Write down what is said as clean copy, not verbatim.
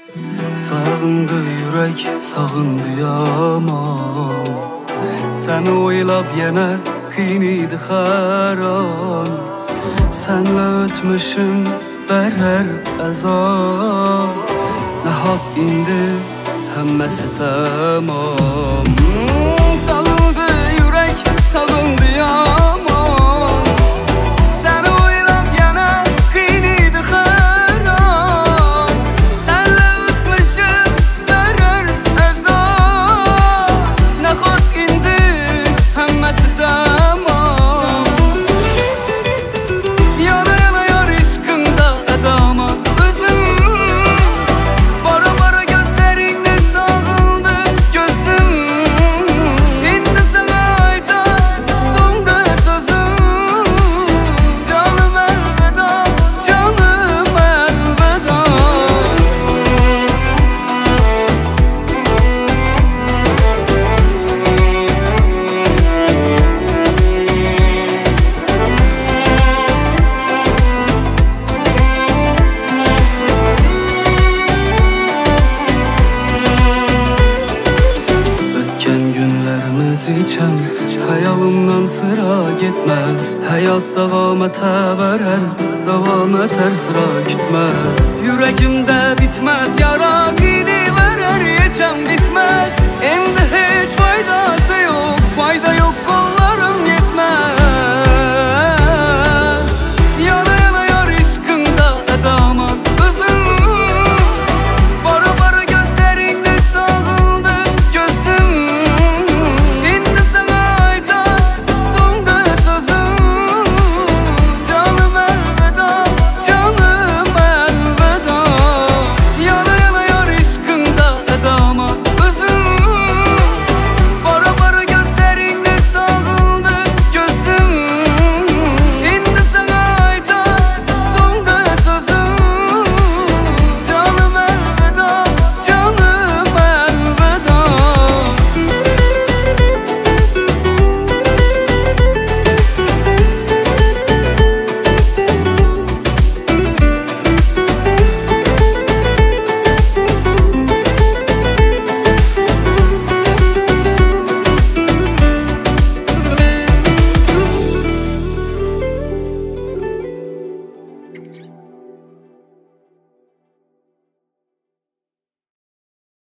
Sağındı yürek, sağındı yaman. Səni oylab yenə qiynidir xəran. Sənlə ötmüşüm bərər əzab. Nəhab indi həmməsi tamam. Salındı yürək, salındı yaman. Səni oylab yenə qiynidir xəran. Sənlə ötmüşüm bərər əzab. Nəhab indi həmməsi tamam. Yana yana yar işqında ədama özüm. Bara bara gözlərinlə sağıldı gözüm. İndi sənə ayda sonda sözüm. Canım əlvəda, canım əlvəda. Ötken günlərimiz içən xəyalımdan sıra getməz. Həyat davam etər, davam etər, sıra kütməz. Yüreğimdə bitməz yara, qini verər, yecəm bitməz.